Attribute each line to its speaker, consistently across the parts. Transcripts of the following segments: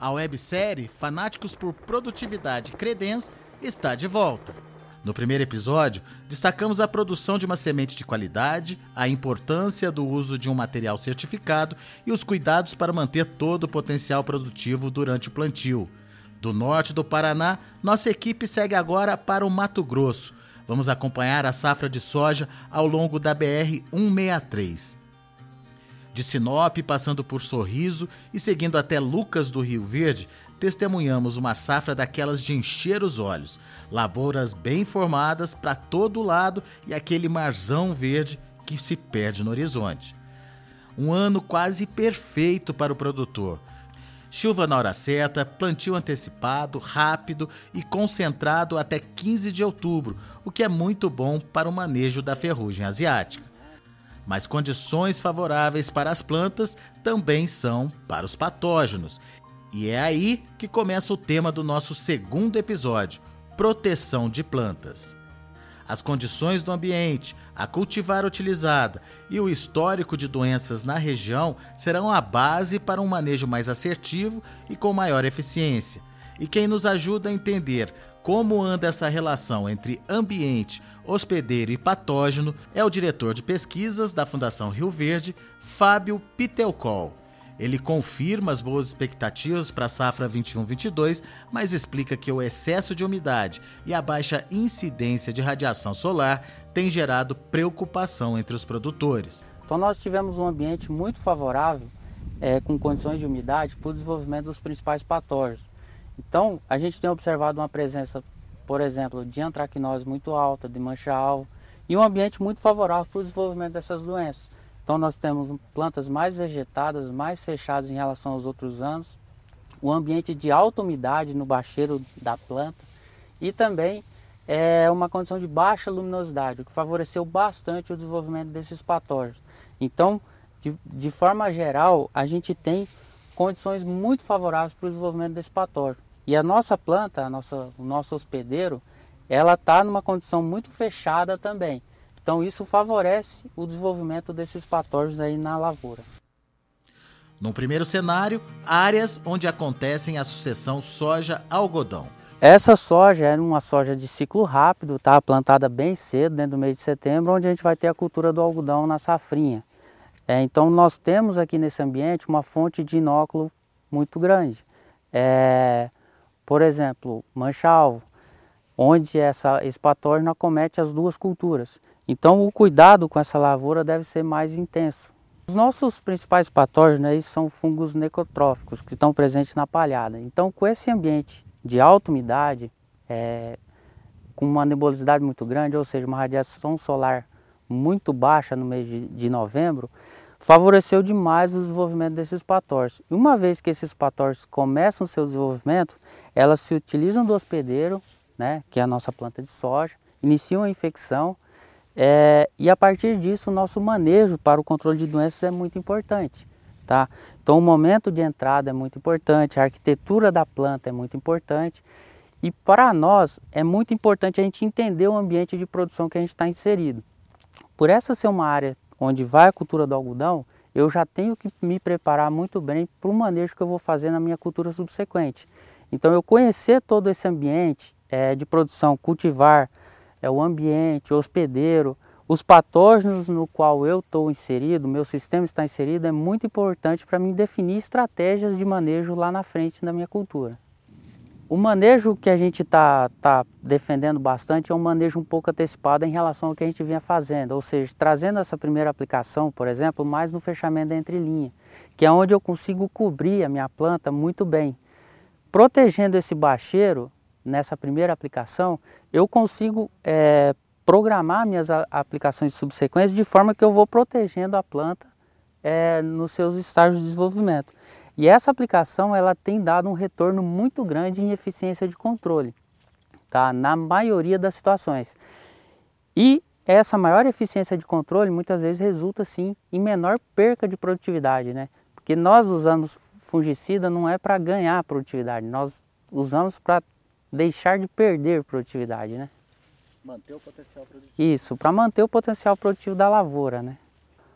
Speaker 1: A websérie Fanáticos por Produtividade Credens está de volta. No primeiro episódio, destacamos a produção de uma semente de qualidade, a importância do uso de um material certificado e os cuidados para manter todo o potencial produtivo durante o plantio. Do norte do Paraná, nossa equipe segue agora para o Mato Grosso. Vamos acompanhar a safra de soja ao longo da BR-163. De Sinop, passando por Sorriso e seguindo até Lucas do Rio Verde, testemunhamos uma safra daquelas de encher os olhos. Lavouras bem formadas para todo lado e aquele marzão verde que se perde no horizonte. Um ano quase perfeito para o produtor. Chuva na hora certa, plantio antecipado, rápido e concentrado até 15 de outubro, o que é muito bom para o manejo da ferrugem asiática. Mas condições favoráveis para as plantas também são para os patógenos. E é aí que começa o tema do nosso segundo episódio, proteção de plantas. As condições do ambiente, a cultivar utilizada e o histórico de doenças na região serão a base para um manejo mais assertivo e com maior eficiência. E quem nos ajuda a entender como anda essa relação entre ambiente, hospedeiro e patógeno é o diretor de pesquisas da Fundação Rio Verde, Fábio Pitelcol. Ele confirma as boas expectativas para a safra 21-22, mas explica que o excesso de umidade e a baixa incidência de radiação solar tem gerado preocupação entre os produtores.
Speaker 2: Então nós tivemos um ambiente muito favorável, com condições de umidade, para o desenvolvimento dos principais patógenos. Então a gente tem observado uma presença, por exemplo, de antracnose muito alta, de mancha-alvo, e um ambiente muito favorável para o desenvolvimento dessas doenças. Então nós temos plantas mais vegetadas, mais fechadas em relação aos outros anos, um ambiente de alta umidade no bacheiro da planta e também uma condição de baixa luminosidade, o que favoreceu bastante o desenvolvimento desses patógenos. Então, de forma geral, a gente tem condições muito favoráveis para o desenvolvimento desse patógeno. E a nossa planta, o nosso hospedeiro, ela está numa condição muito fechada também. Então isso favorece o desenvolvimento desses patógenos aí na lavoura.
Speaker 1: No primeiro cenário, áreas onde acontecem a sucessão soja-algodão.
Speaker 2: Essa soja é uma soja de ciclo rápido, tá? Plantada bem cedo, dentro do mês de setembro, onde a gente vai ter a cultura do algodão na safrinha. Então nós temos aqui nesse ambiente uma fonte de inóculo muito grande. Por exemplo, mancha-alvo, onde esse patógeno acomete as duas culturas. Então o cuidado com essa lavoura deve ser mais intenso. Os nossos principais patógenos aí são fungos necrotróficos que estão presentes na palhada. Então com esse ambiente de alta umidade, com uma nebulosidade muito grande, ou seja, uma radiação solar muito baixa no mês de novembro, favoreceu demais o desenvolvimento desses patógenos. E uma vez que esses patógenos começam o seu desenvolvimento, elas se utilizam do hospedeiro, né, que é a nossa planta de soja, iniciam a infecção, e a partir disso o nosso manejo para o controle de doenças é muito importante. Tá? Então o momento de entrada é muito importante, a arquitetura da planta é muito importante e para nós é muito importante a gente entender o ambiente de produção que a gente está inserido. Por essa ser uma área onde vai a cultura do algodão, eu já tenho que me preparar muito bem para o manejo que eu vou fazer na minha cultura subsequente. Então eu conhecer todo esse ambiente de produção, cultivar, o ambiente, o hospedeiro, os patógenos no qual eu estou inserido, meu sistema está inserido, é muito importante para mim definir estratégias de manejo lá na frente da minha cultura. O manejo que a gente está defendendo bastante é um manejo um pouco antecipado em relação ao que a gente vinha fazendo, ou seja, trazendo essa primeira aplicação, por exemplo, mais no fechamento da entrelinha, que é onde eu consigo cobrir a minha planta muito bem. Protegendo esse bacheiro, nessa primeira aplicação, eu consigo programar minhas aplicações subsequentes de forma que eu vou protegendo a planta nos seus estágios de desenvolvimento. E essa aplicação ela tem dado um retorno muito grande em eficiência de controle, tá? Na maioria das situações. E essa maior eficiência de controle muitas vezes resulta sim em menor perca de produtividade, né? Porque nós usamos fungicida não é para ganhar produtividade, nós usamos para deixar de perder produtividade, né?
Speaker 1: Manter o potencial produtivo.
Speaker 2: Isso, para manter o potencial produtivo da lavoura, né?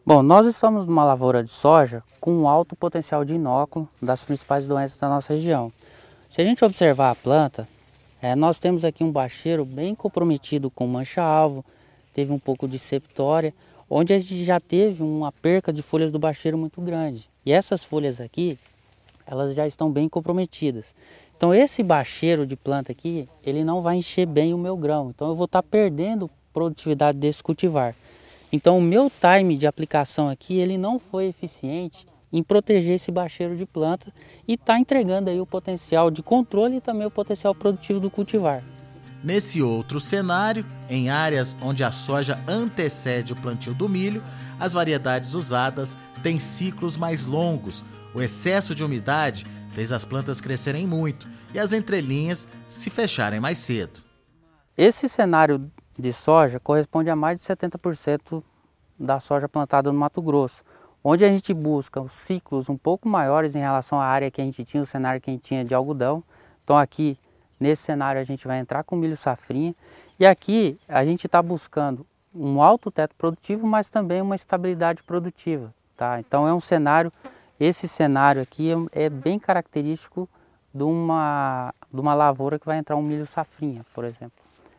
Speaker 2: Bom, nós estamos numa lavoura de soja com um alto potencial de inóculo das principais doenças da nossa região. Se a gente observar a planta, nós temos aqui um bacheiro bem comprometido com mancha-alvo, teve um pouco de septória, onde a gente já teve uma perca de folhas do bacheiro muito grande. E essas folhas aqui, elas já estão bem comprometidas. Então esse bacheiro de planta aqui, ele não vai encher bem o meu grão. Então eu vou estar perdendo produtividade desse cultivar. Então o meu time de aplicação aqui, ele não foi eficiente em proteger esse bacheiro de planta e está entregando aí o potencial de controle e também o potencial produtivo do cultivar.
Speaker 1: Nesse outro cenário, em áreas onde a soja antecede o plantio do milho, as variedades usadas têm ciclos mais longos. O excesso de umidade fez as plantas crescerem muito e as entrelinhas se fecharem mais cedo.
Speaker 2: Esse cenário de soja corresponde a mais de 70% da soja plantada no Mato Grosso, onde a gente busca os ciclos um pouco maiores em relação à área que a gente tinha, o cenário que a gente tinha de algodão. Então aqui, nesse cenário, a gente vai entrar com milho safrinha e aqui a gente está buscando um alto teto produtivo, mas também uma estabilidade produtiva, tá? Então é um cenário, esse cenário aqui é bem característico de uma lavoura que vai entrar um milho safrinha, por exemplo.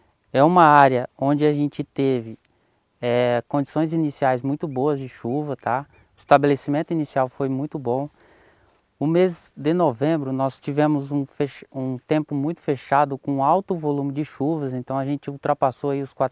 Speaker 2: É uma área onde a gente teve condições iniciais muito boas de chuva, tá? O estabelecimento inicial foi muito bom. O mês de novembro nós tivemos um tempo muito fechado com alto volume de chuvas, então a gente ultrapassou aí os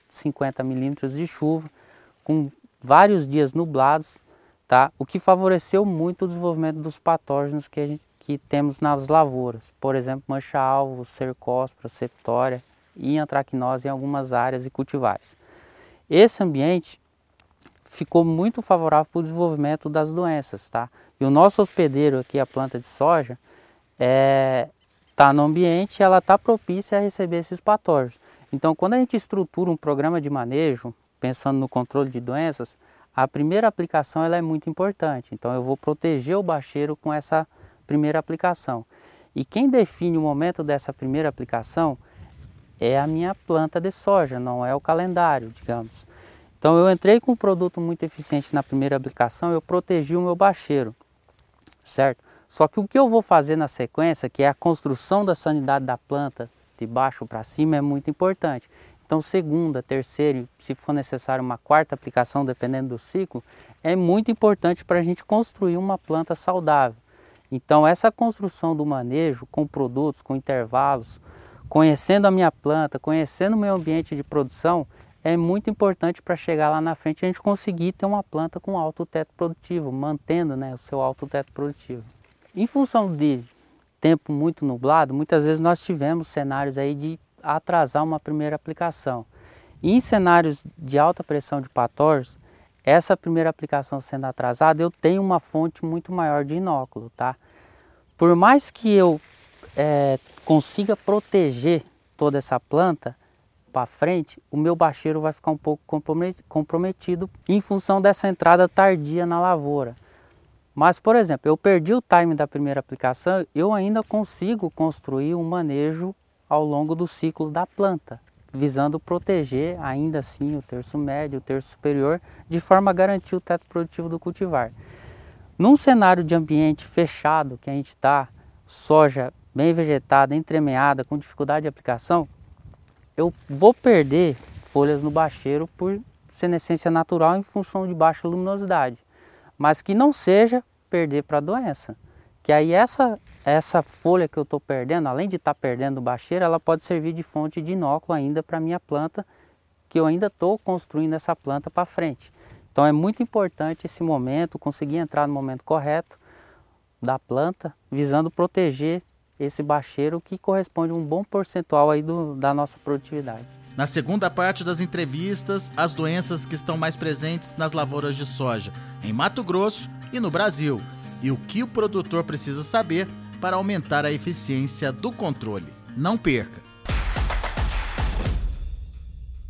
Speaker 2: 450 milímetros de chuva, com vários dias nublados, tá? O que favoreceu muito o desenvolvimento dos patógenos que temos nas lavouras, por exemplo, mancha-alvo, cercospora, septória e antracnose em algumas áreas e cultivares. Esse ambiente ficou muito favorável para o desenvolvimento das doenças, tá? E o nosso hospedeiro aqui, a planta de soja, está no ambiente e ela está propícia a receber esses patógenos. Então, quando a gente estrutura um programa de manejo, pensando no controle de doenças, a primeira aplicação ela é muito importante. Então, eu vou proteger o bacheiro com essa primeira aplicação. E quem define o momento dessa primeira aplicação é a minha planta de soja, não é o calendário, digamos. Então eu entrei com um produto muito eficiente na primeira aplicação, eu protegi o meu bacheiro, certo? Só que o que eu vou fazer na sequência, que é a construção da sanidade da planta de baixo para cima, é muito importante. Então segunda, terceira, se for necessário uma quarta aplicação, dependendo do ciclo, é muito importante para a gente construir uma planta saudável. Então essa construção do manejo com produtos, com intervalos, conhecendo a minha planta, conhecendo o meu ambiente de produção, é muito importante para chegar lá na frente a gente conseguir ter uma planta com alto teto produtivo, mantendo, né, o seu alto teto produtivo. Em função de tempo muito nublado, muitas vezes nós tivemos cenários aí de atrasar uma primeira aplicação. E em cenários de alta pressão de patógenos, essa primeira aplicação sendo atrasada, eu tenho uma fonte muito maior de inóculo, tá? Por mais que eu consiga proteger toda essa planta para frente, o meu bacheiro vai ficar um pouco comprometido em função dessa entrada tardia na lavoura. Mas, por exemplo, eu perdi o time da primeira aplicação, eu ainda consigo construir um manejo ao longo do ciclo da planta, visando proteger ainda assim o terço médio, o terço superior, de forma a garantir o teto produtivo do cultivar. Num cenário de ambiente fechado que a gente está, soja bem vegetada, entremeada, com dificuldade de aplicação, eu vou perder folhas no bacheiro por senescência natural em função de baixa luminosidade, mas que não seja perder para a doença, que aí essa folha que eu estou perdendo, além de estar perdendo o bacheiro, ela pode servir de fonte de inóculo ainda para a minha planta, que eu ainda estou construindo essa planta para frente. Então é muito importante esse momento, conseguir entrar no momento correto da planta, visando proteger esse bacheiro que corresponde a um bom percentual aí da nossa produtividade.
Speaker 1: Na segunda parte das entrevistas, as doenças que estão mais presentes nas lavouras de soja em Mato Grosso e no Brasil, e o que o produtor precisa saber para aumentar a eficiência do controle. Não perca!